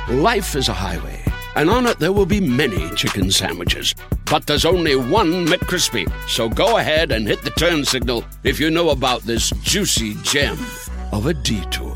Life is a highway, and on it there will be many chicken sandwiches. But there's only one McCrispy. So go ahead and hit the turn signal if you know about this juicy gem of a detour.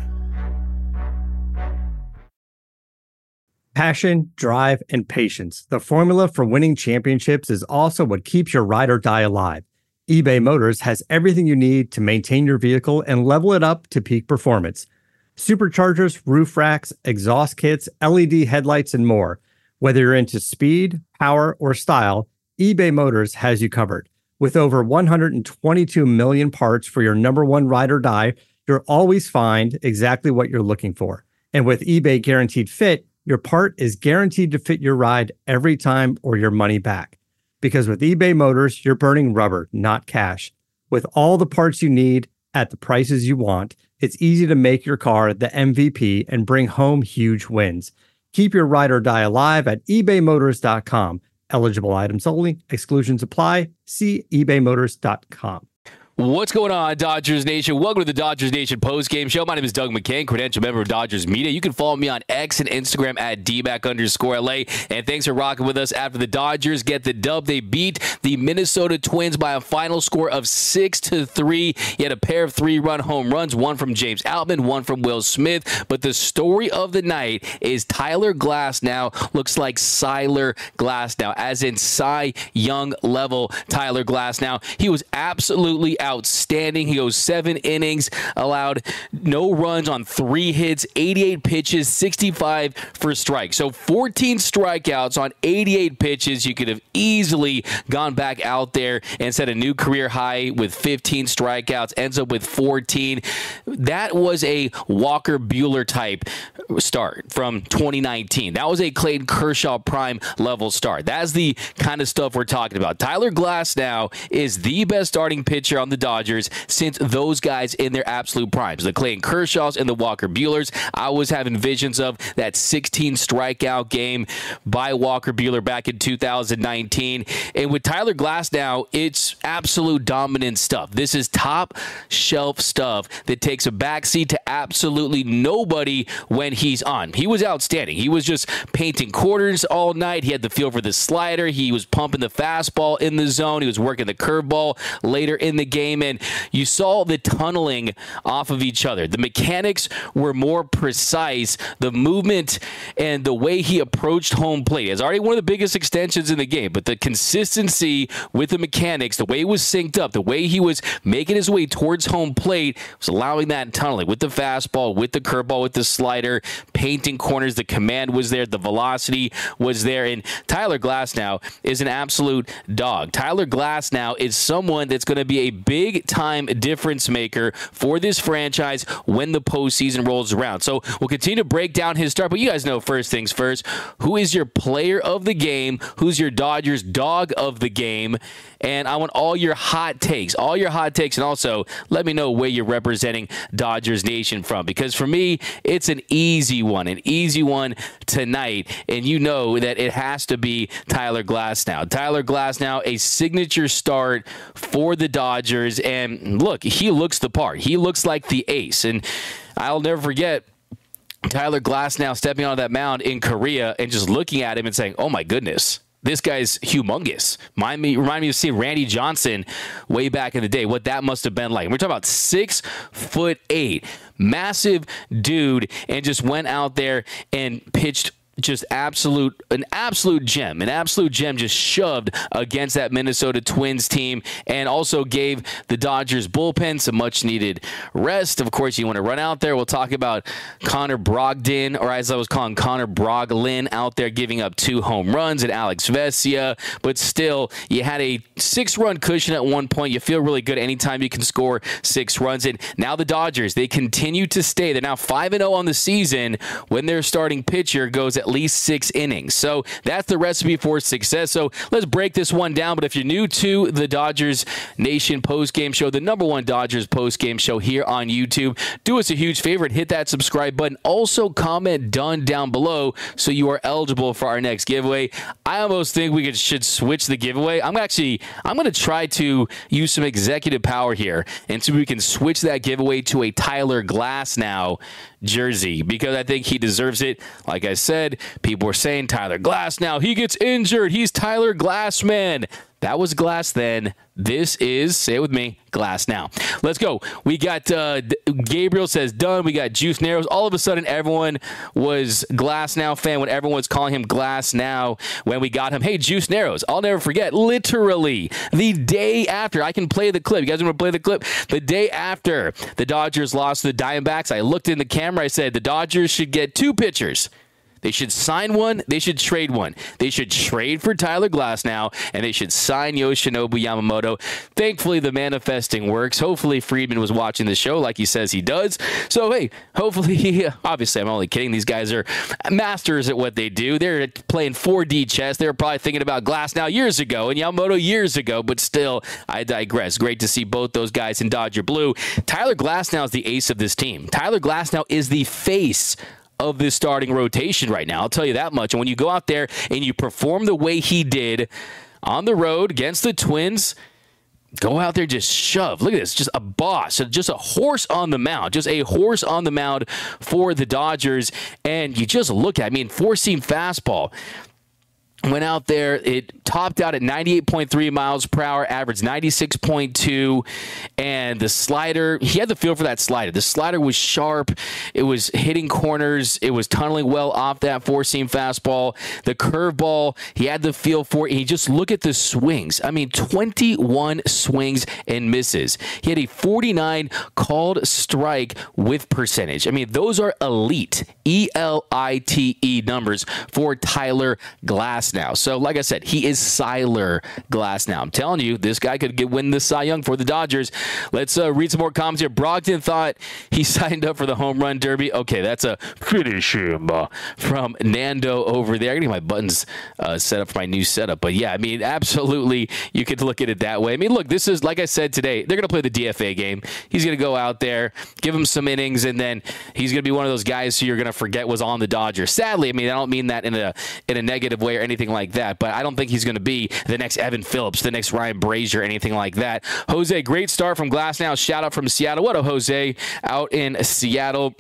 Passion, drive, and patience. The formula for winning championships is also what keeps your ride or die alive. eBay Motors has everything you need to maintain your vehicle and level it up to peak performance. Superchargers, roof racks, exhaust kits, LED headlights, and more. Whether you're into speed, power, or style, eBay Motors has you covered. With over 122 million parts for your number one ride or die, you'll always find exactly what you're looking for. And with eBay Guaranteed Fit, your part is guaranteed to fit your ride every time or your money back. Because with eBay Motors, you're burning rubber, not cash. With all the parts you need at the prices you want, it's easy to make your car the MVP and bring home huge wins. Keep your ride or die alive at ebaymotors.com. Eligible items only. Exclusions apply. See ebaymotors.com. What's going on, Dodgers Nation? Welcome to the Dodgers Nation postgame show. My name is Doug McCain, credential member of Dodgers Media. You can follow me on X and Instagram at DBack_LA. And thanks for rocking with us after the Dodgers get the dub. They beat the Minnesota Twins by a final score of 6-3. You had a pair of 3-run home runs, one from James Outman, one from Will Smith. But the story of the night is Tyler Glasnow looks like Cyler Glasnow, as in Cy Young level Tyler Glasnow. He was absolutely outstanding. He goes 7 innings, allowed no runs on 3 hits, 88 pitches, 65 for strikes. So 14 strikeouts on 88 pitches. You could have easily gone back out there and set a new career high with 15 strikeouts, ends up with 14. That was a Walker Buehler type start from 2019. That was a Clayton Kershaw prime level start. That's the kind of stuff we're talking about. Tyler Glasnow is the best starting pitcher on the Dodgers since those guys in their absolute primes, the Clayton Kershaws and the Walker Buehlers. I was having visions of that 16 strikeout game by Walker Buehler back in 2019. And with Tyler Glasnow, it's absolute dominant stuff. This is top shelf stuff that takes a backseat to absolutely nobody when he's on. He was outstanding. He was just painting corners all night. He had the feel for the slider. He was pumping the fastball in the zone. He was working the curveball later in the game, and you saw the tunneling off of each other. The mechanics were more precise. The movement and the way he approached home plate is already one of the biggest extensions in the game, but the consistency with the mechanics, the way he was synced up, the way he was making his way towards home plate was allowing that tunneling with the fastball, with the curveball, with the slider, painting corners. The command was there. The velocity was there. And Tyler Glasnow is an absolute dog. Tyler Glasnow is someone that's going to be a big-time difference maker for this franchise when the postseason rolls around. So we'll continue to break down his start, but you guys know first things first. Who is your player of the game? Who's your Dodgers dog of the game? And I want all your hot takes, and also let me know where you're representing Dodgers Nation from, because for me, it's an easy one tonight, and you know that it has to be Tyler Glasnow. Tyler Glasnow, a signature start for the Dodgers, and look, he looks the part. He looks like the ace, and I'll never forget Tyler Glasnow stepping on that mound in Korea and just looking at him and saying, oh my goodness, this guy's humongous. Remind me of seeing Randy Johnson way back in the day, what that must have been like. We're talking about 6'8", massive dude, and just went out there and pitched just an absolute gem just shoved against that Minnesota Twins team, and also gave the Dodgers bullpen some much needed rest. Of course, you want to run out there. We'll talk about Connor Brogdon, or as I was calling Connor Broglin, out there giving up 2 home runs, and Alex Vesia, but still you had a 6-run cushion at one point. You feel really good anytime you can score 6 runs. And now the Dodgers, they continue to stay. They're now 5-0 on the season when their starting pitcher goes at least 6 innings. So that's the recipe for success. So let's break this one down. But if you're new to the Dodgers Nation postgame show, the #1 Dodgers postgame show here on YouTube, do us a huge favor and hit that subscribe button. Also comment done down below so you are eligible for our next giveaway. I almost think we should switch the giveaway. I'm going to try to use some executive power here and see if we can switch that giveaway to a Tyler Glasnow jersey because I think he deserves it. Like I said, people were saying Tyler Glasnow, he gets injured. He's Tyler Glassman. That was Glass then. This is, say it with me, Glass now. Let's go. We got Gabriel says done. We got Juice Narrows. All of a sudden, everyone was Glass Now fan when everyone was calling him Glass Now when we got him. Hey, Juice Narrows. I'll never forget. Literally, the day after, I can play the clip. You guys want to play the clip? The day after the Dodgers lost to the Diamondbacks, I looked in the camera. I said the Dodgers should get 2 pitchers. They should sign one. They should trade one. They should trade for Tyler Glasnow, and they should sign Yoshinobu Yamamoto. Thankfully, the manifesting works. Hopefully, Friedman was watching the show like he says he does. So, hey, hopefully, obviously, I'm only kidding. These guys are masters at what they do. They're playing 4D chess. They were probably thinking about Glasnow years ago and Yamamoto years ago, but still, I digress. Great to see both those guys in Dodger blue. Tyler Glasnow is the ace of this team. Tyler Glasnow is the face of this starting rotation right now. I'll tell you that much. And when you go out there and you perform the way he did on the road against the Twins, go out there, just shove. Look at this. Just a boss. Just a horse on the mound. Just a horse on the mound for the Dodgers. And you just look at, 4-seam fastball. Went out there, it topped out at 98.3 miles per hour, averaged 96.2, and the slider, he had the feel for that slider. The slider was sharp, it was hitting corners, it was tunneling well off that 4-seam fastball. The curveball, he had the feel for it. He just look at the swings. 21 swings and misses. He had a 49 called strike with percentage. Those are elite, ELITE numbers for Tyler Glasnow. So, like I said, he is Tyler Glasnow. I'm telling you, this guy could win the Cy Young for the Dodgers. Let's read some more comments here. Brogdon thought he signed up for the home run derby. Okay, that's a finish him from Nando over there. I'm getting my buttons set up for my new setup. But yeah, absolutely, you could look at it that way. Look, this is, like I said today, they're going to play the DFA game. He's going to go out there, give him some innings, and then he's going to be one of those guys who you're going to forget was on the Dodgers. Sadly, I don't mean that in a negative way or anything like that, but I don't think he's going to be the next Evan Phillips, the next Ryan Brazier, anything like that. Jose, great start from Glasnow. Shout out from Seattle. What up, Jose, out in Seattle?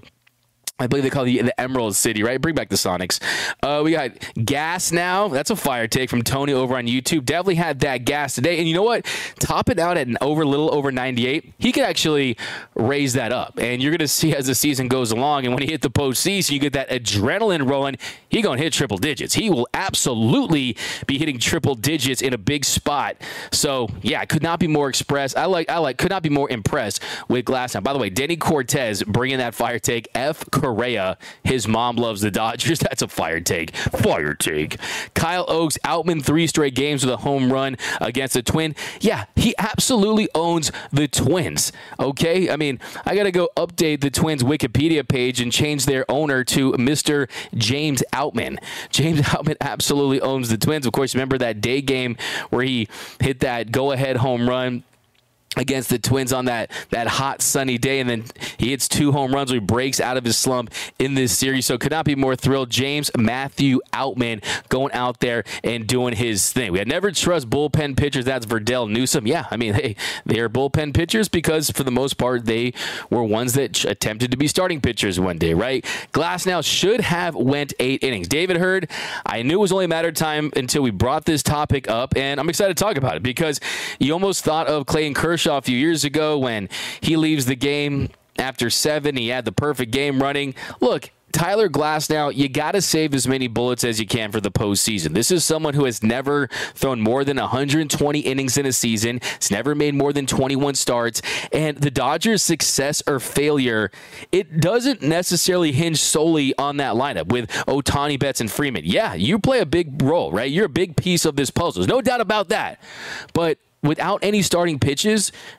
I believe they call it the Emerald City, right? Bring back the Sonics. We got gas now. That's a fire take from Tony over on YouTube. Definitely had that gas today. And you know what? Top it out at little over 98. He could actually raise that up. And you're going to see as the season goes along. And when he hit the postseason, you get that adrenaline rolling. He going to hit triple digits. He will absolutely be hitting triple digits in a big spot. So, yeah, I could not be more could not be more impressed with Glasnow. By the way, Denny Cortez bringing that fire take. F. Correa, his mom loves the Dodgers. That's a fire take. Fire take. Kyle Oaks, Outman 3 straight games with a home run against the Twin. Yeah, he absolutely owns the Twins. Okay? I got to go update the Twins Wikipedia page and change their owner to Mr. James Outman. James Outman absolutely owns the Twins. Of course, remember that day game where he hit that go-ahead home run against the Twins on that hot sunny day, and then he hits 2 home runs where he breaks out of his slump in this series. So could not be more thrilled. James Matthew Outman going out there and doing his thing. We had never trust bullpen pitchers. That's Verdell Newsome. Yeah, they are bullpen pitchers because for the most part they were ones that attempted to be starting pitchers one day, right? Glasnow should have went 8 innings. David Hurd, I knew it was only a matter of time until we brought this topic up, and I'm excited to talk about it because you almost thought of Clayton Kershaw a few years ago when he leaves the game after 7. He had the perfect game running. Look, Tyler Glasnow, you got to save as many bullets as you can for the postseason. This is someone who has never thrown more than 120 innings in a season. He's never made more than 21 starts. And the Dodgers' success or failure, it doesn't necessarily hinge solely on that lineup with Ohtani, Betts, and Freeman. Yeah, you play a big role, right? You're a big piece of this puzzle. There's no doubt about that. But without any starting pitching,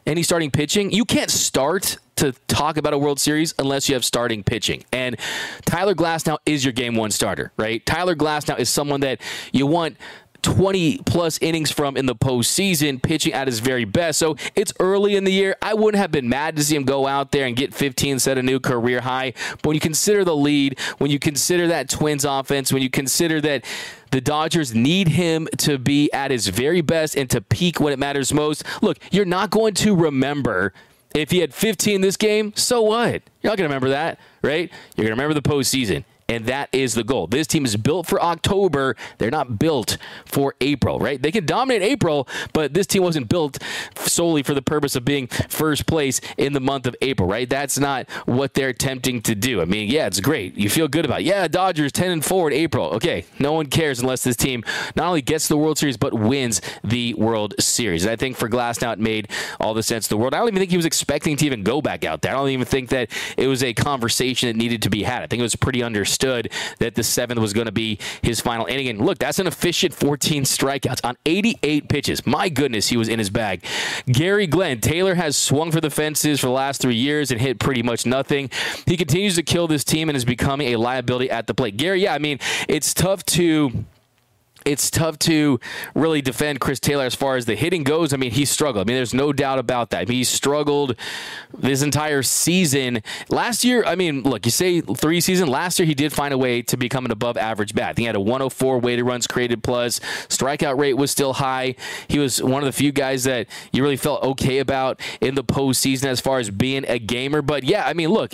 you can't start to talk about a World Series unless you have starting pitching. And Tyler Glasnow is your game 1 starter, right? Tyler Glasnow is someone that you want 20-plus innings from in the postseason, pitching at his very best. So it's early in the year. I wouldn't have been mad to see him go out there and get 15, set a new career high. But when you consider the lead, when you consider that Twins offense, when you consider that the Dodgers need him to be at his very best and to peak when it matters most, look, you're not going to remember If he had 15 this game, so what? You're not going to remember that, right? You're going to remember the postseason. And that is the goal. This team is built for October. They're not built for April, right? They can dominate April, but this team wasn't built solely for the purpose of being first place in the month of April, right? That's not what they're attempting to do. I mean, yeah, it's great. You feel good about it. Yeah, Dodgers 10-4 in April. Okay, no one cares unless this team not only gets the World Series, but wins the World Series. And I think for Glasnow, it made all the sense in the world. I don't even think he was expecting to even go back out there. I don't even think that it was a conversation that needed to be had. I think it was pretty understood that the 7th was going to be his final inning. And look, that's an efficient 14 strikeouts on 88 pitches. My goodness, he was in his bag. Gary Glenn, Taylor has swung for the fences for the last 3 years and hit pretty much nothing. He continues to kill this team and is becoming a liability at the plate. Gary, yeah, I mean, it's tough to really defend Chris Taylor as far as the hitting goes. I mean, he struggled. I mean, there's no doubt about that. I mean, he struggled this entire season. Last year, I mean, look, you say 3 seasons. Last year, he did find a way to become an above-average bat. I think he had a 104 weighted runs created plus. Strikeout rate was still high. He was one of the few guys that you really felt okay about in the postseason as far as being a gamer. But, yeah, I mean, look,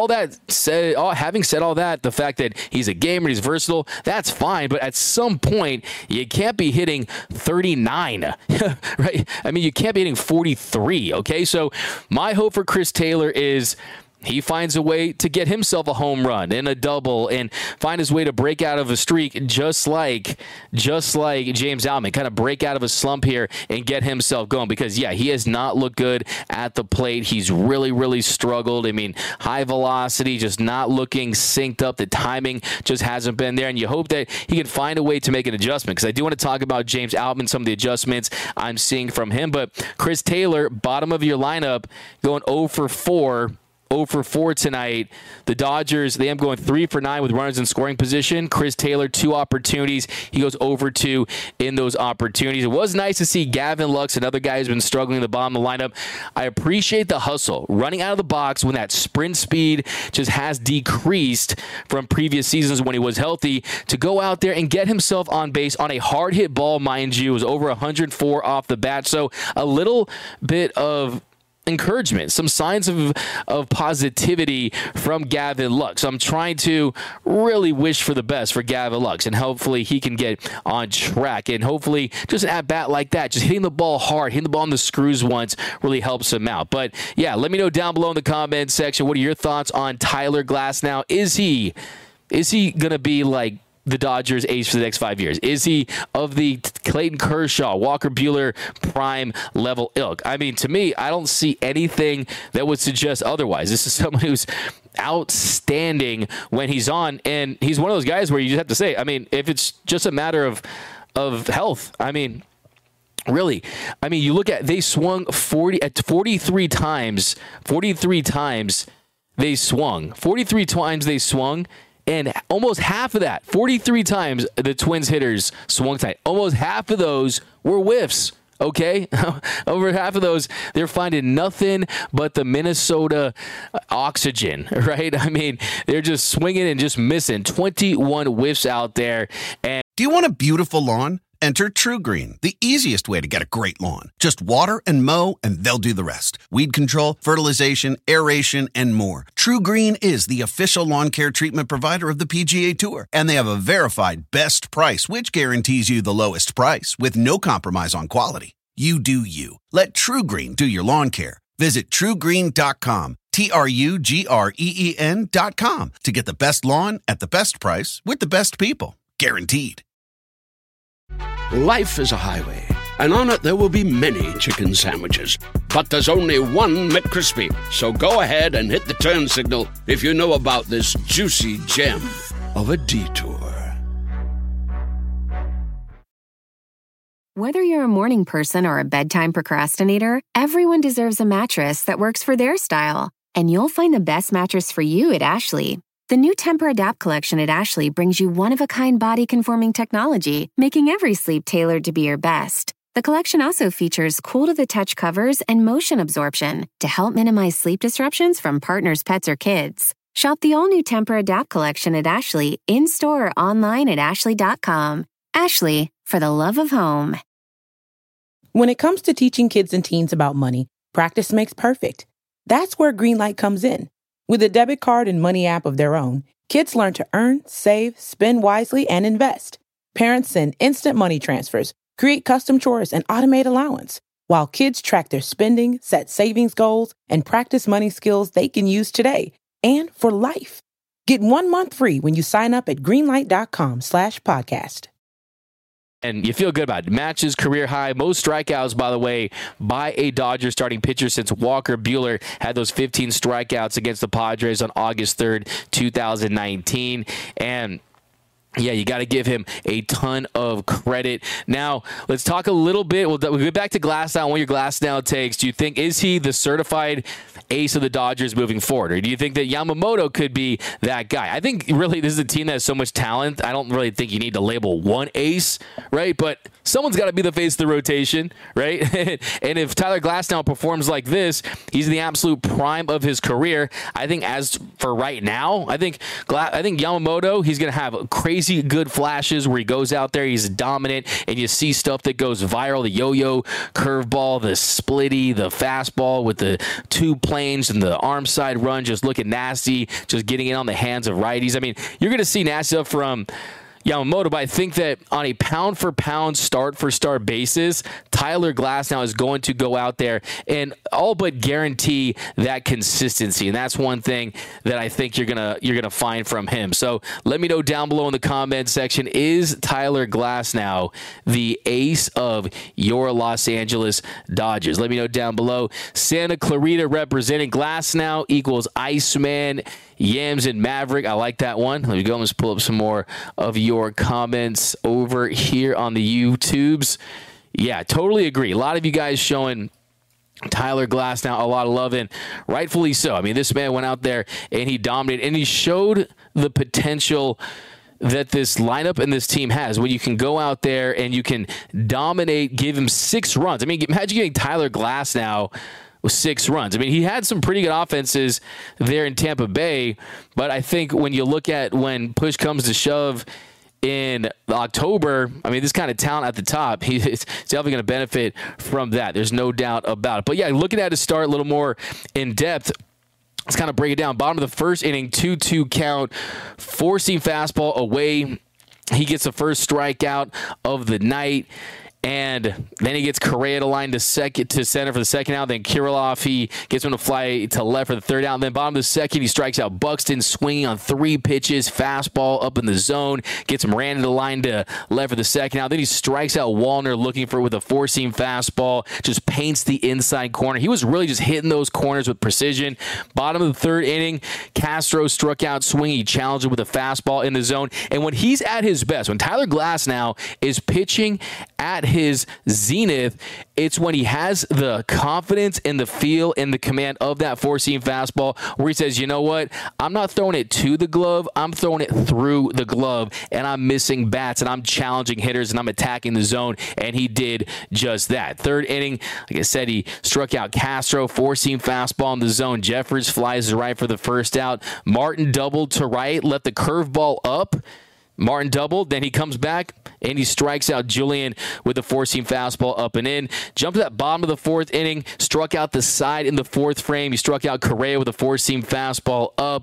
having said all that, the fact that he's a gamer, he's versatile, that's fine. But at some point, you can't be hitting 39, right? I mean, you can't be hitting 43, okay? So my hope for Chris Taylor is he finds a way to get himself a home run and a double and find his way to break out of a streak just like James Outman, kind of break out of a slump here and get himself going because, yeah, he has not looked good at the plate. He's really, really struggled. I mean, high velocity, just not looking synced up. The timing just hasn't been there, and you hope that he can find a way to make an adjustment because I do want to talk about James Outman, some of the adjustments I'm seeing from him, but Chris Taylor, bottom of your lineup, going 0 for 4. 0 for 4 tonight. The Dodgers, they end up going 3 for 9 with runners in scoring position. Chris Taylor, 2 opportunities. He goes over 2 in those opportunities. It was nice to see Gavin Lux, another guy who's been struggling in the bottom of the lineup. I appreciate the hustle. Running out of the box when that sprint speed just has decreased from previous seasons when he was healthy, to go out there and get himself on base on a hard hit ball, mind you. It was over 104 off the bat. So a little bit of encouragement, some signs of positivity from Gavin Lux. So I'm trying to really wish for the best for Gavin Lux, and hopefully he can get on track, and hopefully just an at-bat like that, just hitting the ball hard, hitting the ball on the screws once really helps him out. But yeah, let me know down below in the comment section, what are your thoughts on Tyler Glasnow? Is he going to be like the Dodgers ace for the next 5 years? Is he of the Clayton Kershaw, Walker Buehler prime level ilk? I mean, to me, I don't see anything that would suggest otherwise. This is someone who's outstanding when he's on, and he's one of those guys where you just have to say, I mean, if it's just a matter of health, I mean, really, I mean, you look at, they swung 43 times they swung, and almost half of that, 43 times the Twins hitters swung tonight, almost half of those were whiffs, okay? Over half of those, they're finding nothing but the Minnesota oxygen, right? I mean, they're just swinging and just missing. 21 whiffs out there. And do you want a beautiful lawn? Enter TruGreen, the easiest way to get a great lawn. Just water and mow, and they'll do the rest. Weed control, fertilization, aeration, and more. TruGreen is the official lawn care treatment provider of the PGA Tour, and they have a verified best price, which guarantees you the lowest price with no compromise on quality. You do you. Let TruGreen do your lawn care. Visit TruGreen.com, TruGreen.com, to get the best lawn at the best price with the best people. Guaranteed. Life is a highway, and on it there will be many chicken sandwiches. But there's only one McCrispy. So go ahead and hit the turn signal if you know about this juicy gem of a detour. Whether you're a morning person or a bedtime procrastinator, everyone deserves a mattress that works for their style. And you'll find the best mattress for you at Ashley. The new Tempur-Adapt collection at Ashley brings you one-of-a-kind body-conforming technology, making every sleep tailored to be your best. The collection also features cool-to-the-touch covers and motion absorption to help minimize sleep disruptions from partners, pets, or kids. Shop the all-new Tempur-Adapt collection at Ashley, in-store or online at ashley.com. Ashley, for the love of home. When it comes to teaching kids and teens about money, practice makes perfect. That's where Greenlight comes in. With a debit card and money app of their own, kids learn to earn, save, spend wisely, and invest. Parents send instant money transfers, create custom chores, and automate allowance, while kids track their spending, set savings goals, and practice money skills they can use today and for life. Get 1 month free when you sign up at greenlight.com/podcast. And you feel good about it. Matches career high. Most strikeouts, by the way, by a Dodgers starting pitcher since Walker Buehler had those 15 strikeouts against the Padres on August 3rd, 2019. And yeah, you got to give him a ton of credit. Now, let's talk a little bit. We'll get back to Glasnow. What your Glasnow takes? Do you think, is he the certified ace of the Dodgers moving forward? Or do you think that Yamamoto could be that guy? I think really this is a team that has so much talent. I don't really think you need to label one ace, right? But someone's got to be the face of the rotation, right? And if Tyler Glasnow performs like this, he's in the absolute prime of his career. I think as for right now, I think Yamamoto, he's going to have crazy good flashes where he goes out there, he's dominant, and you see stuff that goes viral, the yo-yo curveball, the splitty, the fastball with the two planes and the arm side run just looking nasty, just getting it on the hands of righties. I mean, you're going to see nasty stuff from Yamamoto, but I think that on a pound-for-pound, start-for-start basis, Tyler Glasnow is going to go out there and all but guarantee that consistency, and that's one thing that I think you're gonna find from him. So let me know down below in the comment section, is Tyler Glasnow the ace of your Los Angeles Dodgers? Let me know down below. Santa Clarita representing Glasnow equals Iceman, Yams, and Maverick. I like that one. Let me go. Let's pull up some more of your comments over here on the YouTubes. Yeah, totally agree. A lot of you guys showing Tyler Glasnow a lot of love, and rightfully so. I mean, this man went out there and he dominated, and he showed the potential that this lineup and this team has when you can go out there and you can dominate, give him 6 runs. I mean, imagine getting Tyler Glasnow with 6 runs. I mean, he had some pretty good offenses there in Tampa Bay, but I think when you look at when push comes to shove in October, I mean, this kind of talent at the top, he's definitely going to benefit from that. There's no doubt about it. But yeah, looking at his start a little more in depth, let's kind of break it down. Bottom of the first inning, 2-2 count, four-seam fastball away. He gets the first strikeout of the night. And then he gets Correa to line to center for the second out. Then Kirilloff, he gets him to fly to left for the third out. And then bottom of the second, he strikes out Buxton, swinging on 3 pitches, fastball up in the zone. Gets Miranda to line to left for the second out. Then he strikes out Wallner, looking for with a four-seam fastball. Just paints the inside corner. He was really just hitting those corners with precision. Bottom of the third inning, Castro struck out swinging. He challenged him with a fastball in the zone. And when he's at his best, when Tyler Glasnow is pitching at his zenith, it's when he has the confidence and the feel and the command of that four-seam fastball where he says, you know what, I'm not throwing it to the glove, I'm throwing it through the glove, and I'm missing bats, and I'm challenging hitters, and I'm attacking the zone, and he did just that. Third inning, like I said, he struck out Castro, four-seam fastball in the zone. Jeffers flies to right for the first out. Martin doubled to right, let the curveball up. Martin doubled, then he comes back, and he strikes out Julian with a four-seam fastball up and in. Jumped to that bottom of the fourth inning, struck out the side in the fourth frame. He struck out Correa with a four-seam fastball up.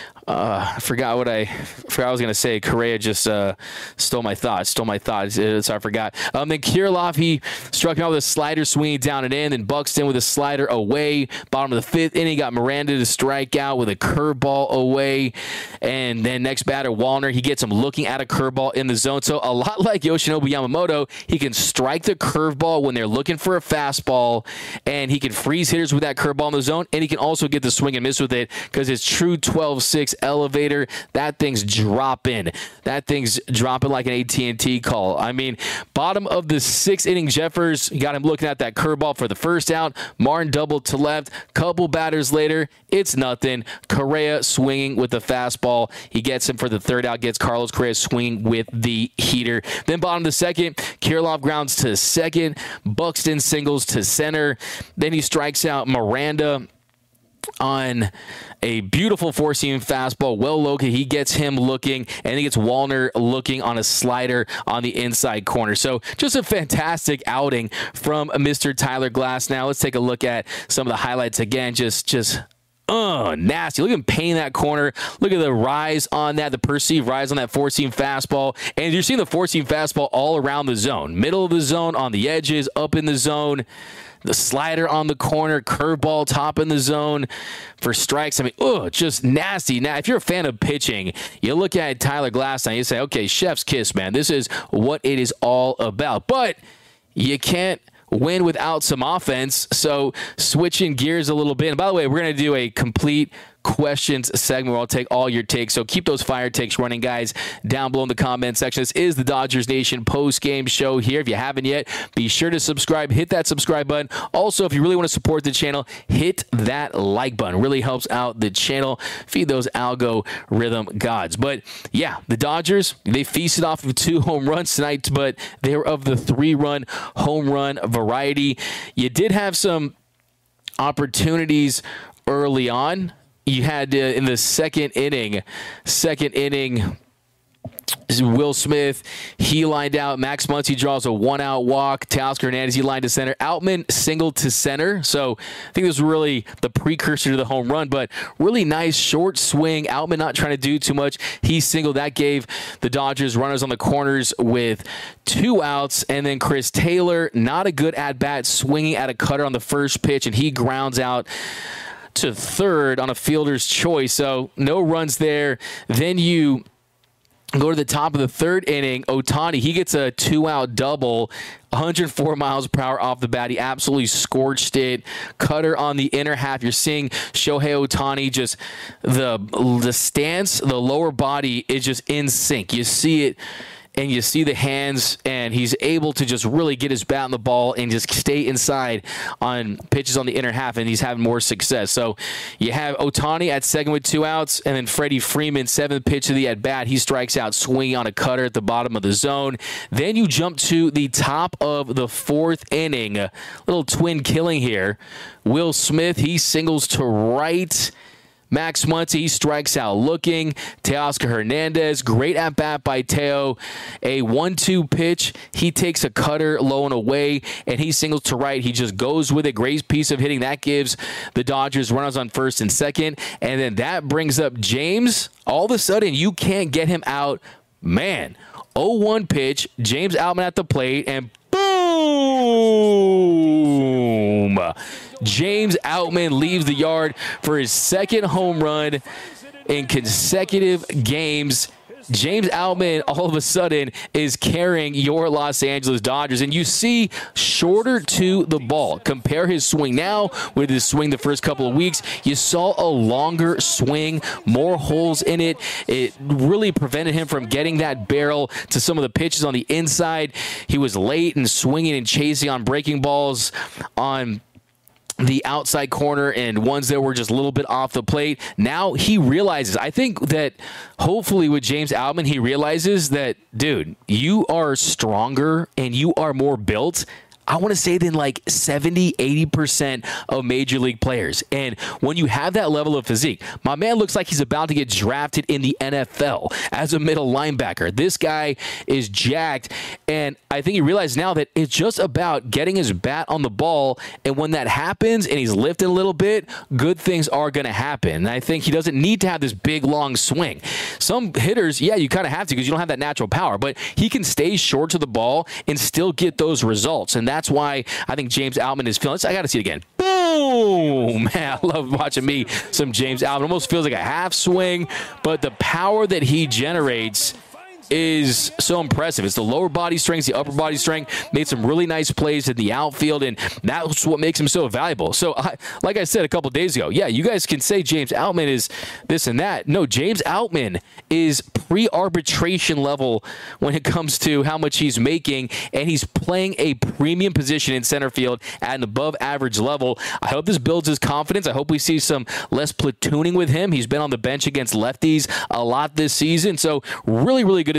I forgot what I was going to say. Correa just stole my thoughts. So I forgot. Then Kirilloff, he struck him out with a slider swinging down and in. Then Buxton with a slider away. Bottom of the fifth inning, got Miranda to strike out with a curveball away. And then next batter, Wallner, he gets him looking at a curveball in the zone. So a lot like Yoshinobu Yamamoto, he can strike the curveball when they're looking for a fastball, and he can freeze hitters with that curveball in the zone, and he can also get the swing and miss with it because it's true 12-6 elevator. That thing's dropping. That thing's dropping like an AT&T call. I mean, bottom of the sixth inning, Jeffers got him looking at that curveball for the first out. Martin doubled to left. Couple batters later, it's nothing. Correa swinging with the fastball. He gets him for the third out. Gets Carlos Correa swinging with the heater. Then bottom of the second, Kirilloff grounds to second. Buxton singles to center. Then he strikes out Miranda on a beautiful four-seam fastball, well located. He gets him looking, and he gets Wallner looking on a slider on the inside corner. So just a fantastic outing from Mr. Tyler Glasnow. Let's take a look at some of the highlights again. Just nasty. Look at him painting that corner. Look at the rise on that, the perceived rise on that four-seam fastball. And you're seeing the four-seam fastball all around the zone. Middle of the zone, on the edges, up in the zone. The slider on the corner, curveball top in the zone for strikes. I mean, just nasty. Now, if you're a fan of pitching, you look at Tyler Glasnow and you say, okay, chef's kiss, man. This is what it is all about. But you can't win without some offense. So switching gears a little bit. And by the way, we're going to do a complete questions segment where I'll take all your takes. So keep those fire takes running, guys, down below in the comment section. This is the Dodgers Nation post-game show here. If you haven't yet, be sure to subscribe. Hit that subscribe button. Also, if you really want to support the channel, hit that like button. Really helps out the channel. Feed those algorithm gods. But yeah, the Dodgers, they feasted off of 2 home runs tonight, but they were of the 3-run home run variety. You did have some opportunities early on. You had in the second inning, Will Smith, he lined out. Max Muncy draws a 1-out walk. Teoscar Hernandez, he lined to center. Outman singled to center. So I think this was really the precursor to the home run, but really nice short swing. Outman not trying to do too much. He singled. That gave the Dodgers runners on the corners with 2 outs. And then Chris Taylor, not a good at-bat, swinging at a cutter on the first pitch, and he grounds out to third on a fielder's choice. So no runs there. Then you go to the top of the 3rd inning. Ohtani, he gets a 2-out double, 104 miles per hour off the bat. He absolutely scorched it. Cutter on the inner half. You're seeing Shohei Ohtani, just the stance, the lower body is just in sync. You see it. And you see the hands, and he's able to just really get his bat on the ball and just stay inside on pitches on the inner half, and he's having more success. So you have Ohtani at second with 2 outs, and then Freddie Freeman, 7th pitch of the at-bat. He strikes out swinging on a cutter at the bottom of the zone. Then you jump to the top of the 4th inning. A little twin killing here. Will Smith, he singles to right. Max Muncy, he strikes out looking. Teoscar Hernandez, great at-bat by Teo. A 1-2 pitch. He takes a cutter low and away, and he singles to right. He just goes with it. Great piece of hitting. That gives the Dodgers runners on first and second. And then that brings up James. All of a sudden, you can't get him out. Man, 0-1 pitch. James Outman at the plate, and boom! James Outman leaves the yard for his 2nd home run in consecutive games. James Outman all of a sudden is carrying your Los Angeles Dodgers, and you see shorter to the ball. Compare his swing now with his swing the first couple of weeks. You saw a longer swing, more holes in it. It really prevented him from getting that barrel to some of the pitches on the inside. He was late and swinging and chasing on breaking balls on the outside corner and ones that were just a little bit off the plate. Now he realizes, I think that hopefully with James Outman, he realizes that, dude, you are stronger and you are more built, I want to say, than like 70, 80% of major league players. And when you have that level of physique, my man looks like he's about to get drafted in the NFL as a middle linebacker. This guy is jacked, and I think he realizes now that it's just about getting his bat on the ball, and when that happens and he's lifted a little bit, good things are going to happen. And I think he doesn't need to have this big, long swing. Some hitters, yeah, you kind of have to because you don't have that natural power, but he can stay short to the ball and still get those results. And that's why I think James Outman is feeling. I got to see it again. Boom! Man, I love watching me some James Outman. Almost feels like a half swing, but the power that he generates is so impressive. It's the lower body strength, the upper body strength. Made some really nice plays in the outfield, and that's what makes him so valuable. So, like I said a couple days ago, yeah, you guys can say James Outman is this and that. No, James Outman is pre-arbitration level when it comes to how much he's making, and he's playing a premium position in center field at an above-average level. I hope this builds his confidence. I hope we see some less platooning with him. He's been on the bench against lefties a lot this season, so really, really good to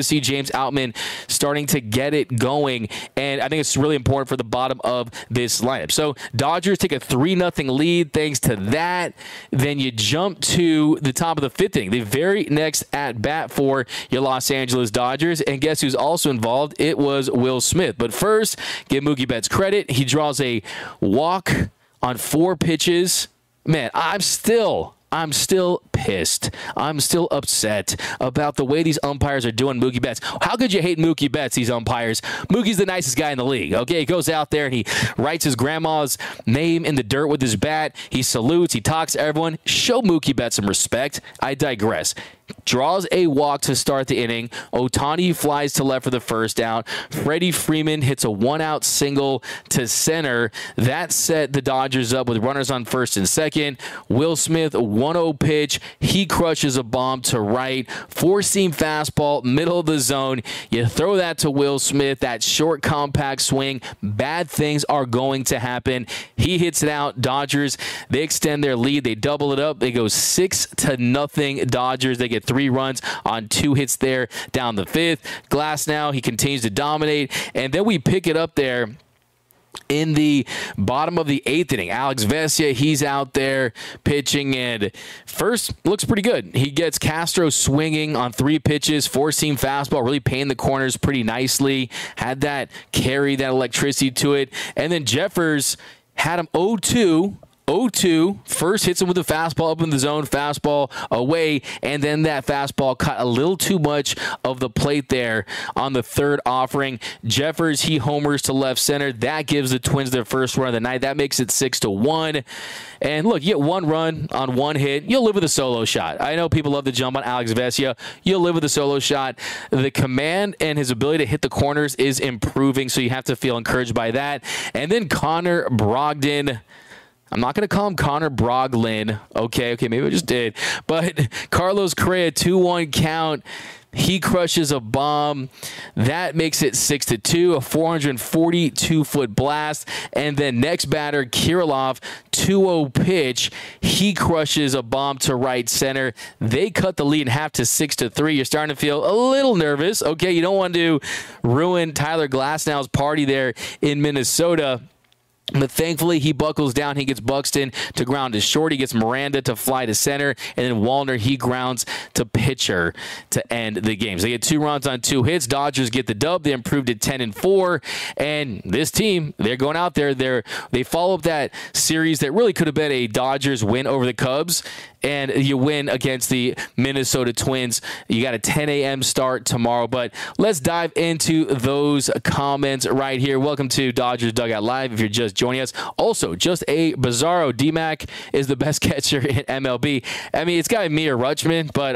to see James Outman starting to get it going, and I think it's really important for the bottom of this lineup. So Dodgers take a 3-0 lead thanks to that. Then you jump to the top of the 5th inning, the very next at-bat for your Los Angeles Dodgers, and guess who's also involved? It was Will Smith. But first, give Mookie Betts credit. He draws a walk on 4 pitches. Man, I'm still pissed. I'm still upset about the way these umpires are doing Mookie Betts. How could you hate Mookie Betts, these umpires? Mookie's the nicest guy in the league, okay? He goes out there and he writes his grandma's name in the dirt with his bat. He salutes. He talks to everyone. Show Mookie Betts some respect. I digress. Draws a walk to start the inning. Ohtani flies to left for the first out. Freddie Freeman hits a 1-out single to center. That set the Dodgers up with runners on first and second. Will Smith, 1-0 pitch. He crushes a bomb to right. 4-seam fastball, middle of the zone. You throw that to Will Smith, that short, compact swing. Bad things are going to happen. He hits it out. Dodgers, they extend their lead. They double it up. They go 6-0 Dodgers. They get 3 runs on 2 hits there down the 5th. Glasnow, he continues to dominate. And then we pick it up there in the bottom of the 8th inning. Alex Vesia, he's out there pitching, and first looks pretty good. He gets Castro swinging on 3 pitches, 4-seam fastball, really paying the corners pretty nicely. Had that carry, that electricity to it. And then Jeffers had him 0-2. First hits him with a fastball up in the zone, fastball away, and then that fastball caught a little too much of the plate there on the 3rd offering. Jeffers, he homers to left center. That gives the Twins their first run of the night. That makes it 6-1. And look, you get 1 run on 1 hit. You'll live with a solo shot. I know people love to jump on Alex Vesia. You'll live with a solo shot. The command and his ability to hit the corners is improving, so you have to feel encouraged by that. And then Connor Brogdon. I'm not going to call him Connor Broglin. Okay, maybe I just did. But Carlos Correa, 2-1 count. He crushes a bomb. That makes it 6-2, a 442-foot blast. And then next batter, Kirilloff, 2-0 pitch. He crushes a bomb to right center. They cut the lead in half to 6-3. You're starting to feel a little nervous. Okay, you don't want to ruin Tyler Glasnow's party there in Minnesota. But thankfully, he buckles down. He gets Buxton to ground to short. He gets Miranda to fly to center. And then Wallner, he grounds to pitcher to end the game. So they get 2 runs on 2 hits. Dodgers get the dub. They improved to 10-4. And this team, they're going out there. They follow up that series that really could have been a Dodgers win over the Cubs. And you win against the Minnesota Twins. You got a 10 a.m. start tomorrow. But let's dive into those comments right here. Welcome to Dodgers Dugout Live if you're just joining us. Also, just a bizarro. D-Mac is the best catcher in MLB. I mean, it's got to be me or Rutschman, but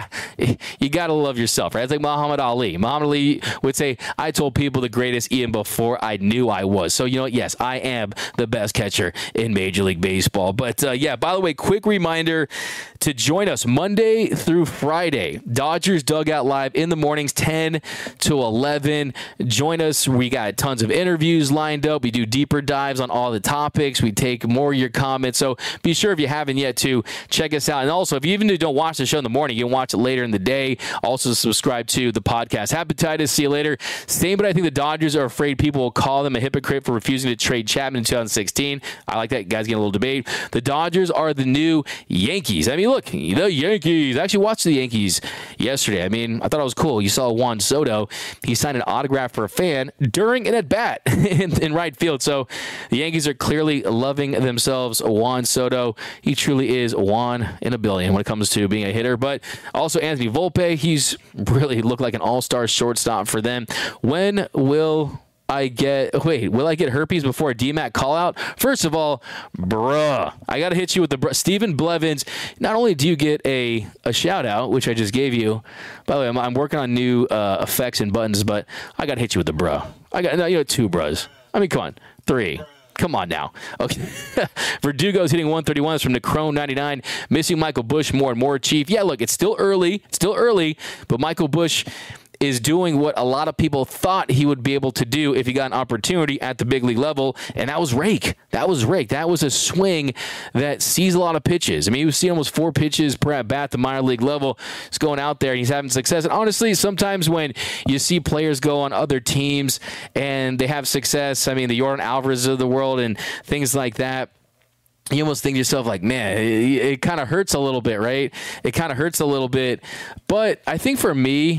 you got to love yourself, right? It's like Muhammad Ali. Muhammad Ali would say, I told people the greatest even before I knew I was. So, you know what? Yes, I am the best catcher in Major League Baseball. But, yeah, by the way, quick reminder to join us Monday through Friday. Dodgers Dugout Live in the mornings, 10 to 11. Join us. We got tons of interviews lined up. We do deeper dives on all the topics. We take more of your comments. So be sure if you haven't yet to check us out. And also, if you even don't watch the show in the morning, you can watch it later in the day. Also subscribe to the podcast. Hepatitis. See you later. Same, but I think the Dodgers are afraid people will call them a hypocrite for refusing to trade Chapman in 2016. I like that. You guys get a little debate. The Dodgers are the new Yankees. I mean, look, the Yankees. I actually watched the Yankees yesterday. I mean, I thought it was cool. You saw Juan Soto. He signed an autograph for a fan during an at-bat in right field. So the Yankees are clearly loving themselves. Juan Soto, he truly is Juan in a billion when it comes to being a hitter. But also Anthony Volpe, he's really looked like an all-star shortstop for them. When will I get herpes before a DMAC call out? First of all, bruh, I got to hit you with the Stephen Blevins. Not only do you get a shout out, which I just gave you, by the way, I'm working on new effects and buttons, but I got to hit you with the bruh. I got 2 bruhs. I mean, come on, 3. Come on now. Okay. Verdugo's hitting 131. That's from Necrone 99. Missing Michael Busch more and more, Chief. Yeah, look, it's still early, but Michael Busch is doing what a lot of people thought he would be able to do if he got an opportunity at the big league level, and that was rake. That was a swing that sees a lot of pitches. I mean, he was seeing almost 4 pitches per at bat at the minor league level. He's going out there and he's having success. And honestly, sometimes when you see players go on other teams and they have success, I mean, the Yordan Alvarez of the world and things like that, you almost think to yourself like, man, it kind of hurts a little bit, right? It kind of hurts a little bit. But I think for me,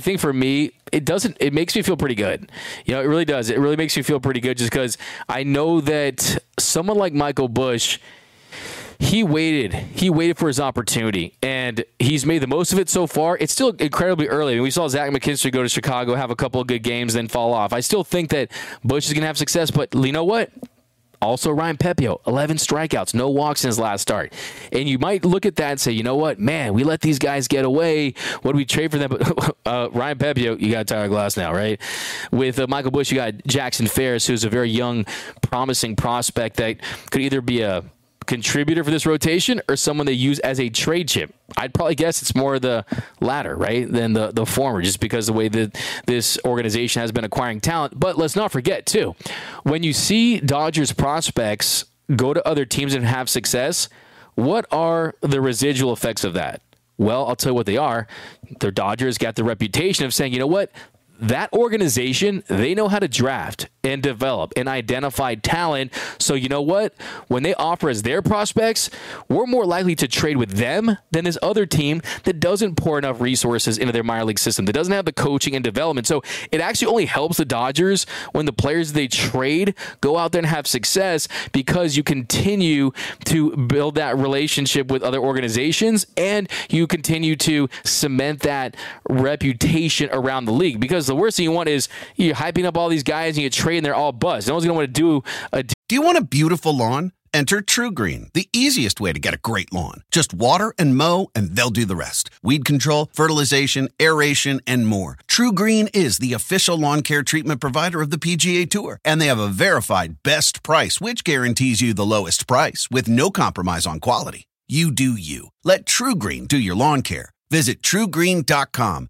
it makes me feel pretty good. You know, it really does. It really makes me feel pretty good just because I know that someone like Michael Busch, he waited for his opportunity, and he's made the most of it so far. It's still incredibly early. I mean, we saw Zach McKinstry go to Chicago, have a couple of good games, then fall off. I still think that Busch is going to have success, but you know what? Also, Ryan Pepiot, 11 strikeouts, no walks in his last start. And you might look at that and say, you know what, man, we let these guys get away. What do we trade for them? But Ryan Pepiot, you got Tyler Glass now, right? With Michael Busch, you got Jackson Ferris, who's a very young, promising prospect that could either be a contributor for this rotation or someone they use as a trade chip. I'd probably guess it's more the latter, right, than the former, just because the way that this organization has been acquiring talent. But let's not forget, too, when you see Dodgers prospects go to other teams and have success, what are the residual effects of that? Well, I'll tell you what they are. The Dodgers got the reputation of saying, you know what? That organization, they know how to draft and develop and identify talent. So you know what? When they offer us their prospects, we're more likely to trade with them than this other team that doesn't pour enough resources into their minor league system, that doesn't have the coaching and development. So it actually only helps the Dodgers when the players they trade go out there and have success, because you continue to build that relationship with other organizations and you continue to cement that reputation around the league. Because the worst thing you want is you're hyping up all these guys and you trade and they're all buzzed. No one's going to want to do Do you want a beautiful lawn? Enter TruGreen, the easiest way to get a great lawn. Just water and mow, and they'll do the rest. Weed control, fertilization, aeration, and more. TruGreen is the official lawn care treatment provider of the PGA Tour, and they have a verified best price, which guarantees you the lowest price with no compromise on quality. You do you. Let TruGreen do your lawn care. Visit TruGreen.com,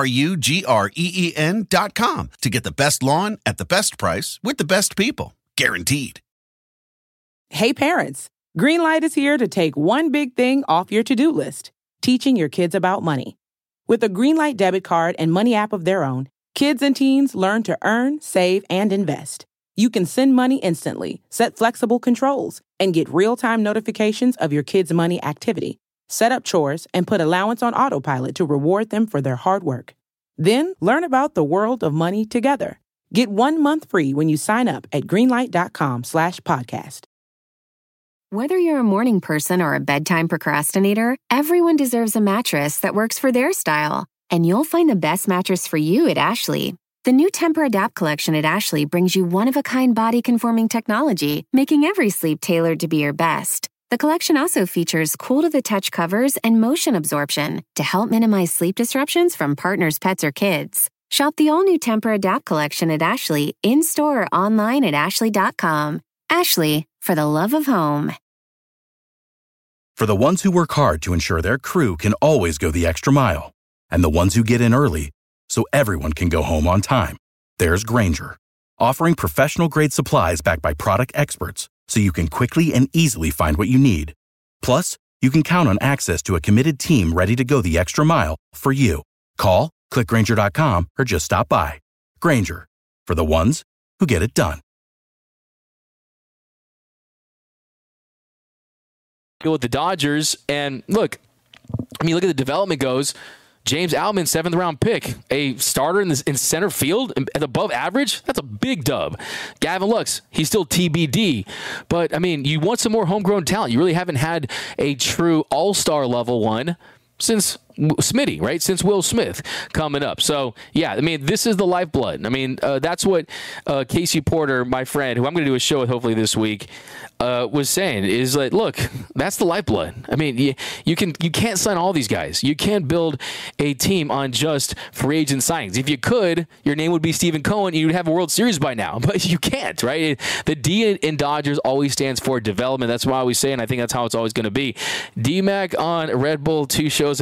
TruGreen.com, to get the best lawn at the best price with the best people. Guaranteed. Hey parents, Greenlight is here to take one big thing off your to-do list, teaching your kids about money. With a Greenlight debit card and money app of their own, kids and teens learn to earn, save, and invest. You can send money instantly, set flexible controls, and get real-time notifications of your kids' money activity. Set up chores and put allowance on autopilot to reward them for their hard work. Then learn about the world of money together. Get 1 month free when you sign up at greenlight.com/podcast. Whether you're a morning person or a bedtime procrastinator, everyone deserves a mattress that works for their style. And you'll find the best mattress for you at Ashley. The new Tempur-Adapt collection at Ashley brings you one-of-a-kind body-conforming technology, making every sleep tailored to be your best. The collection also features cool-to-the-touch covers and motion absorption to help minimize sleep disruptions from partners, pets, or kids. Shop the all-new Tempur-Adapt collection at Ashley, in-store or online at ashley.com. Ashley, for the love of home. For the ones who work hard to ensure their crew can always go the extra mile, and the ones who get in early so everyone can go home on time, there's Grainger, offering professional-grade supplies backed by product experts so you can quickly and easily find what you need. Plus, you can count on access to a committed team ready to go the extra mile for you. Call, click Grainger.com, or just stop by. Grainger, for the ones who get it done. Go with the Dodgers, and look, I mean, look at the development goes. James Outman, 7th round pick, a starter in center field at above average. That's a big dub. Gavin Lux, he's still TBD, but I mean, you want some more homegrown talent. You really haven't had a true all-star level one since Smitty, right? Since Will Smith coming up. So, yeah, I mean, this is the lifeblood. I mean, that's what Casey Porter, my friend, who I'm going to do a show with hopefully this week, was saying is like, look, that's the lifeblood. I mean, you can't sign all these guys. You can't build a team on just free agent signings. If you could, your name would be Stephen Cohen and you'd have a World Series by now, but you can't, right? The D in Dodgers always stands for development. That's why we say, and I think that's how it's always going to be. D-Mac on Red Bull, 2 shows in one day.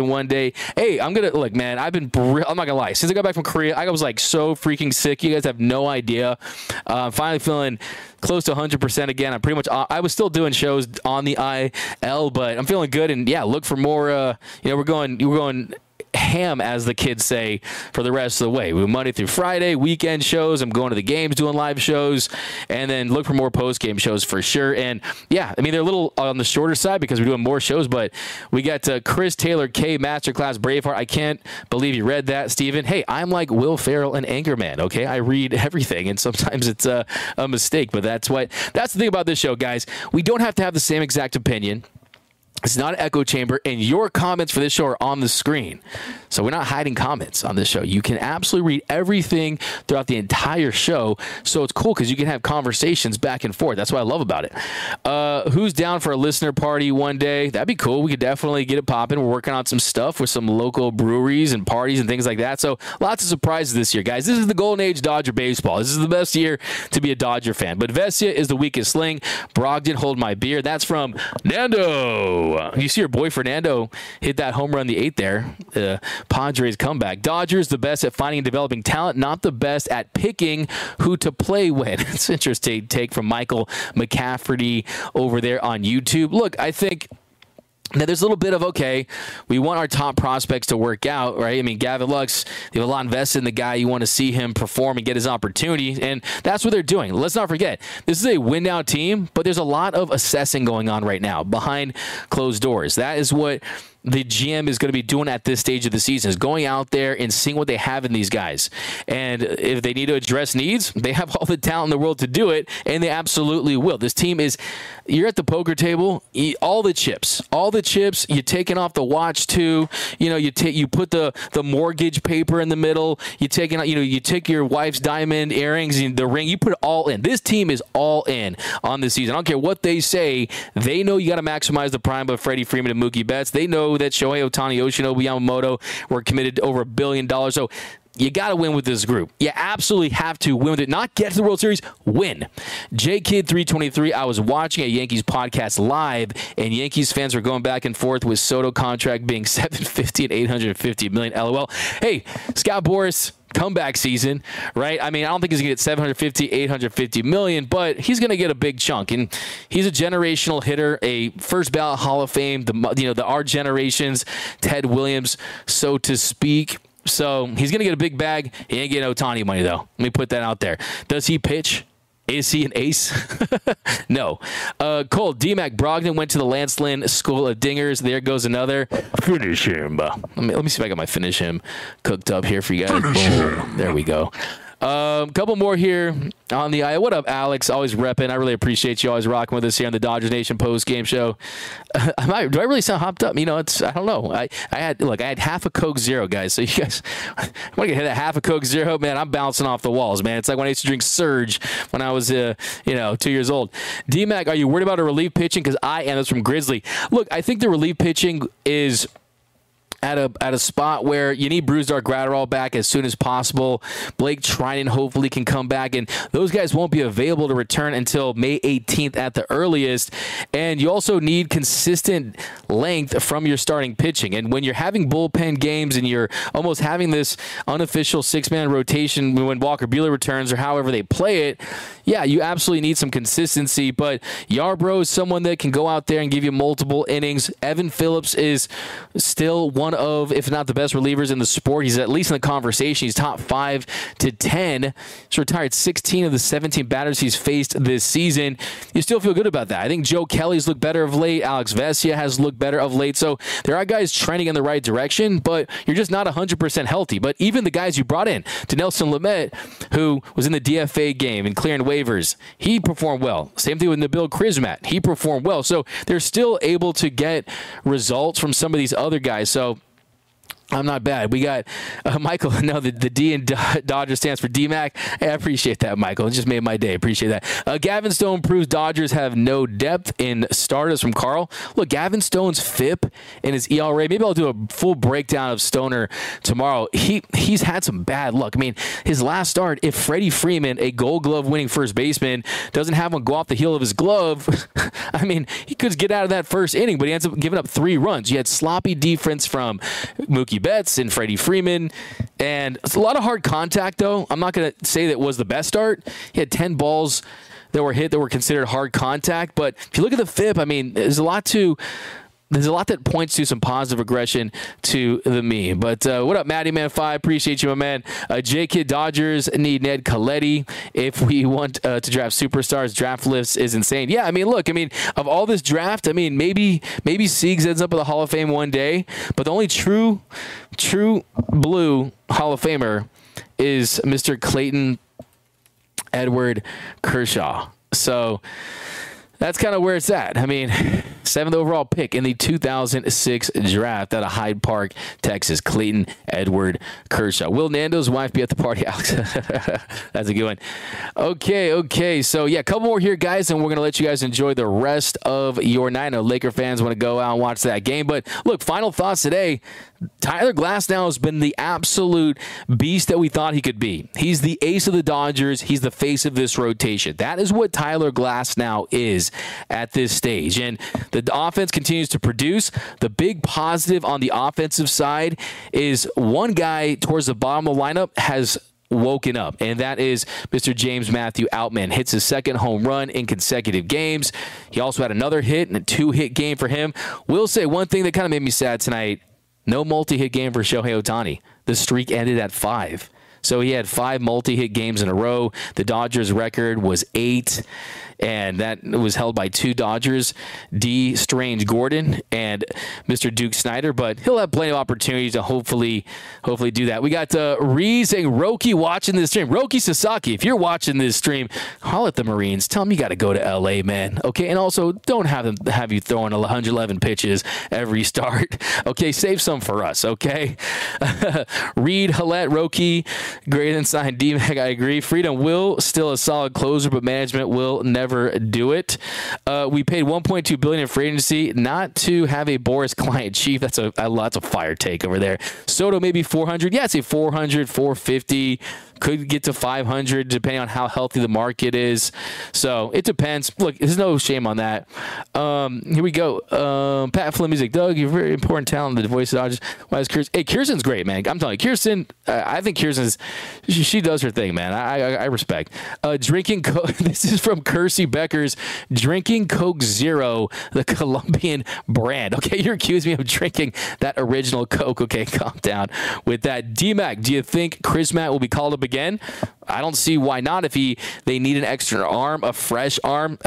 Friday. Hey, I'm not gonna lie. Since I got back from Korea, I was like so freaking sick. You guys have no idea. Finally feeling close to 100% again. I'm pretty much. I was still doing shows on the IL, but I'm feeling good. And yeah, look for more. We're going ham, as the kids say, for the rest of the way. We're Monday through Friday, weekend shows. I'm going to the games, doing live shows, and then look for more post-game shows for sure. And yeah, I mean, they're a little on the shorter side because we're doing more shows, but we got Chris Taylor K, Masterclass Braveheart. I can't believe you read that, Steven. Hey, I'm like Will Ferrell and Anchorman, okay? I read everything, and sometimes it's a mistake, but that's the thing about this show, guys. We don't have to have the same exact opinion. It's not an echo chamber, and your comments for this show are on the screen. So we're not hiding comments on this show. You can absolutely read everything throughout the entire show. So it's cool because you can have conversations back and forth. That's what I love about it. Who's down for a listener party one day? That'd be cool. We could definitely get it popping. We're working on some stuff with some local breweries and parties and things like that. So lots of surprises this year, guys. This is the golden age Dodger baseball. This is the best year to be a Dodger fan. But Vesia is the weakest link. Brogdon, hold my beer. That's from Nando. You see your boy Fernando hit that home run the 8th there. Padres comeback. Dodgers the best at finding and developing talent, not the best at picking who to play with. It's an interesting take from Michael McCafferty over there on YouTube. Look, I think now, there's a little bit of, okay, we want our top prospects to work out, right? I mean, Gavin Lux, you have a lot invested in the guy. You want to see him perform and get his opportunity, and that's what they're doing. Let's not forget, this is a win-now team, but there's a lot of assessing going on right now behind closed doors. That is what the GM is going to be doing at this stage of the season, is going out there and seeing what they have in these guys. And if they need to address needs, they have all the talent in the world to do it, and they absolutely will. This team is, you're at the poker table, all the chips, you're taking off the watch too. You put the mortgage paper in the middle, you take your wife's diamond earrings and the ring, you put it all in. This team is all in on this season. I don't care what they say. They know you got to maximize the prime of Freddie Freeman and Mookie Betts. They know that Shohei Ohtani, Yoshinobu Yamamoto were committed to over $1 billion. So you got to win with this group. You absolutely have to win with it. Not get to the World Series, win. JKid323, I was watching a Yankees podcast live, and Yankees fans were going back and forth with Soto contract being $750 and $850 million. LOL. Hey, Scott Boras, comeback season, right? I mean, I don't think he's going to get $750 million, but he's going to get a big chunk. And he's a generational hitter, a first ballot Hall of Fame, our generation's Ted Williams, so to speak. So he's going to get a big bag. He ain't getting Ohtani money, though. Let me put that out there. Does he pitch? Is he an ace? No. Cole, D-Mac Brogdon went to the Lance Lynn School of Dingers. There goes another. Finish him. Let me see if I got my finish him cooked up here for you guys. Boom. There we go. Couple more here on the eye. What up, Alex? Always repping. I really appreciate you always rocking with us here on the Dodgers Nation post game show. Do I really sound hopped up? I don't know. I had half a Coke Zero, guys. So you guys, when I get hit at half a Coke Zero, man, I'm bouncing off the walls, man. It's like when I used to drink Surge when I was, 2 years old. D-Mac, are you worried about a relief pitching? Because I am. That's from Grizzly. Look, I think the relief pitching is at a spot where you need Brusdar Graterol back as soon as possible. Blake Treinen hopefully can come back, and those guys won't be available to return until May 18th at the earliest. And you also need consistent length from your starting pitching. And when you're having bullpen games and you're almost having this unofficial six-man rotation when Walker Buehler returns or however they play it, yeah, you absolutely need some consistency. But Yarbrough is someone that can go out there and give you multiple innings. Evan Phillips is still one of, if not the best relievers in the sport. He's at least in the conversation. He's top 5 to 10. He's retired 16 of the 17 batters he's faced this season. You still feel good about that. I think Joe Kelly's looked better of late. Alex Vesia has looked better of late. So there are guys trending in the right direction, but you're just not 100% healthy. But even the guys you brought in, to Nelson Lamet, who was in the DFA game and clearing waivers, he performed well. Same thing with Nabil Crismatt. He performed well. So they're still able to get results from some of these other guys. So I'm not bad. We got Michael. No, the D in Dodgers stands for DMAC. Hey, I appreciate that, Michael. It just made my day. Appreciate that. Gavin Stone proves Dodgers have no depth in starters from Carl. Look, Gavin Stone's FIP and his ERA. Maybe I'll do a full breakdown of Stoner tomorrow. He's had some bad luck. I mean, his last start, if Freddie Freeman, a Gold Glove winning first baseman, doesn't have one go off the heel of his glove, I mean, he could get out of that first inning, but he ends up giving up 3 runs. You had sloppy defense from Mookie Betts and Freddie Freeman, and it's a lot of hard contact, though. I'm not going to say that was the best start. He had 10 balls that were hit that were considered hard contact, but if you look at the FIP, I mean, there's a lot that points to some positive aggression to the me. But what up, Matty Man 5? Appreciate you, my man. J-Kid Dodgers need Ned Colletti if we want to draft superstars. Draft lists is insane. Yeah, I mean, look, of all this draft, maybe Siegs ends up with a Hall of Fame one day, but the only true blue Hall of Famer is Mr. Clayton Edward Kershaw. So that's kind of where it's at. 7th overall pick in the 2006 draft out of Hyde Park, Texas. Clayton Edward Kershaw. Will Nando's wife be at the party, Alex? That's a good one. Okay. So, yeah, a couple more here, guys, and we're going to let you guys enjoy the rest of your night. I know Laker fans want to go out and watch that game. But, look, final thoughts today. Tyler Glasnow has been the absolute beast that we thought he could be. He's the ace of the Dodgers. He's the face of this rotation. That is what Tyler Glasnow is at this stage. And the offense continues to produce. The big positive on the offensive side is one guy towards the bottom of the lineup has woken up, and that is Mr. James Matthew Outman. Hits his 2nd home run in consecutive games. He also had another hit and a 2-hit game for him. Will say one thing that kind of made me sad tonight. No multi-hit game for Shohei Ohtani. The streak ended at 5. So he had 5 multi-hit games in a row. The Dodgers record was 8, and that was held by 2 Dodgers, D. Strange Gordon and Mr. Duke Snyder, but he'll have plenty of opportunities to hopefully do that. We got Reed saying, Roki watching this stream. Roki Sasaki, if you're watching this stream, holler at the Marines. Tell them you got to go to L.A., man. Okay, and also don't have you throwing 111 pitches every start. Okay, save some for us, okay? Reed, Hallett, Roki, greater than sign D-Mac, I agree. Freedom will still a solid closer, but management will never do it. We paid $1.2 billion in free agency not to have a Boris client chief. That's a fire take over there. Soto maybe 400. Yeah, I'd say 400, 450. Could get to 500 depending on how healthy the market is. So it depends. Look, there's no shame on that. Here we go. Pat Flynn Music. Doug, you're a very important talent. The voice of Dodgers. Why is Kirsten? Hey, Kirsten's great, man. I'm telling you, Kirsten. I think Kirsten's. She does her thing, man. I respect. Drinking Coke. This is from Kersey Beckers. Drinking Coke Zero, the Colombian brand. Okay, you're accusing me of drinking that original Coke. Okay, calm down with that. D-Mac, do you think Chris Matt will be called up again? I don't see why not. If they need an extra arm, a fresh arm.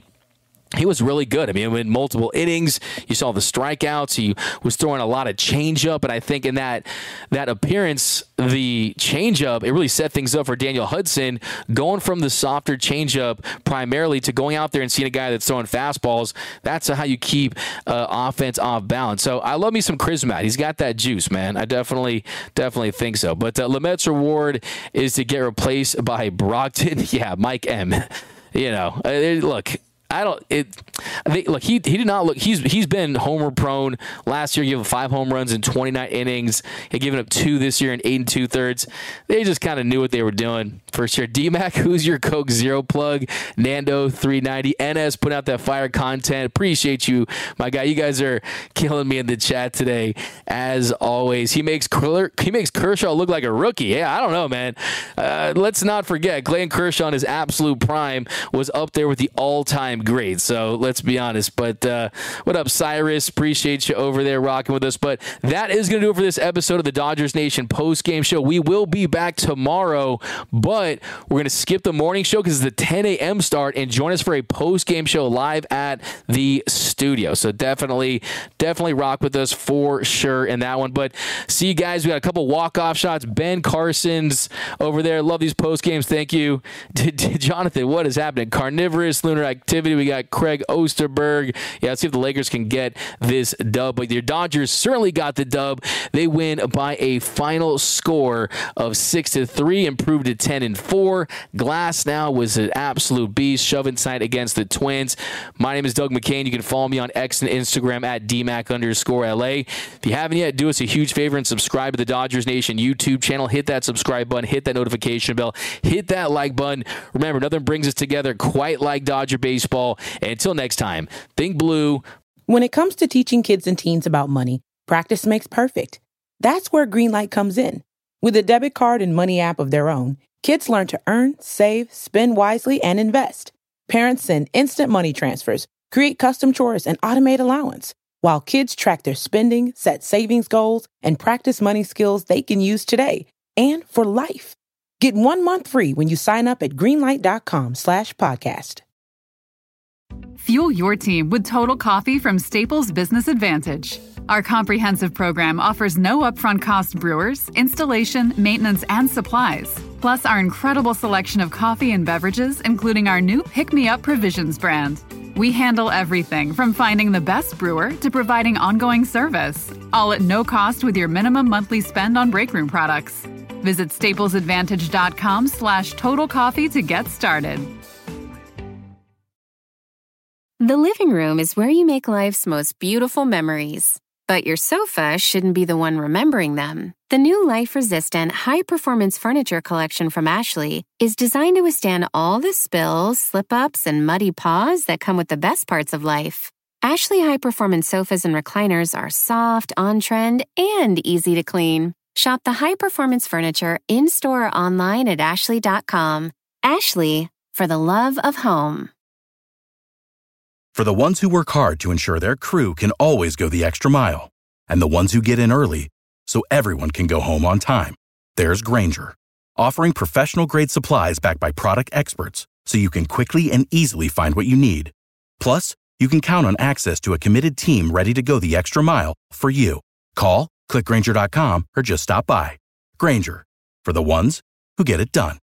He was really good. In multiple innings, you saw the strikeouts. He was throwing a lot of changeup, and I think in that appearance, the changeup, it really set things up for Daniel Hudson, going from the softer changeup primarily to going out there and seeing a guy that's throwing fastballs. That's how you keep offense off balance. So I love me some Chrismat. He's got that juice, man. I definitely think so. But Lamette's reward is to get replaced by Brockton. Yeah, Mike M. Look. He did not look. He's been homer prone. Last year, he gave up 5 home runs in 29 innings. He given up 2 this year in 8 2/3. They just kind of knew what they were doing. First year, D-Mac, who's your Coke Zero plug? Nando 390. NS put out that fire content. Appreciate you, my guy. You guys are killing me in the chat today, as always. He makes Kershaw look like a rookie. Yeah, I don't know, man. Let's not forget, Clayton Kershaw in his absolute prime was up there with the all-time great. So let's be honest. But what up, Cyrus? Appreciate you over there rocking with us. But that is going to do it for this episode of the Dodgers Nation post-game show. We will be back tomorrow, but we're going to skip the morning show because it's the 10 a.m. start and join us for a post-game show live at the studio. So definitely rock with us for sure in that one. But see you guys. We got a couple walk-off shots. Ben Carson's over there. Love these post-games. Thank you. Jonathan, what is happening? Carnivorous Lunar Activity. positivity. We got Craig Osterberg. Yeah, let's see if the Lakers can get this dub. But your Dodgers certainly got the dub. They win by a final score of 6-3, improved to 10-4. Glass now was an absolute beast, shoving tight against the Twins. My name is Doug McCain. You can follow me on X and Instagram at DMAC_LA. If you haven't yet, do us a huge favor and subscribe to the Dodgers Nation YouTube channel. Hit that subscribe button, hit that notification bell, hit that like button. Remember, nothing brings us together quite like Dodger baseball. And until next time, think blue. When it comes to teaching kids and teens about money, practice makes perfect. That's where Greenlight comes in. With a debit card and money app of their own, kids learn to earn, save, spend wisely, and invest. Parents send instant money transfers, create custom chores, and automate allowance, while kids track their spending, set savings goals, and practice money skills they can use today and for life. Get 1 month free when you sign up at greenlight.com/podcast. Fuel your team with Total Coffee from Staples Business Advantage. Our comprehensive program offers no upfront cost brewers, installation, maintenance, and supplies. Plus our incredible selection of coffee and beverages, including our new Pick Me Up Provisions brand. We handle everything from finding the best brewer to providing ongoing service, all at no cost with your minimum monthly spend on break room products. Visit staplesadvantage.com/Total Coffee to get started. The living room is where you make life's most beautiful memories. But your sofa shouldn't be the one remembering them. The new life-resistant, high-performance furniture collection from Ashley is designed to withstand all the spills, slip-ups, and muddy paws that come with the best parts of life. Ashley high-performance sofas and recliners are soft, on-trend, and easy to clean. Shop the high-performance furniture in-store or online at ashley.com. Ashley, for the love of home. For the ones who work hard to ensure their crew can always go the extra mile, and the ones who get in early so everyone can go home on time, there's Grainger, offering professional-grade supplies backed by product experts so you can quickly and easily find what you need. Plus, you can count on access to a committed team ready to go the extra mile for you. Call, click Grainger.com, or just stop by. Grainger, for the ones who get it done.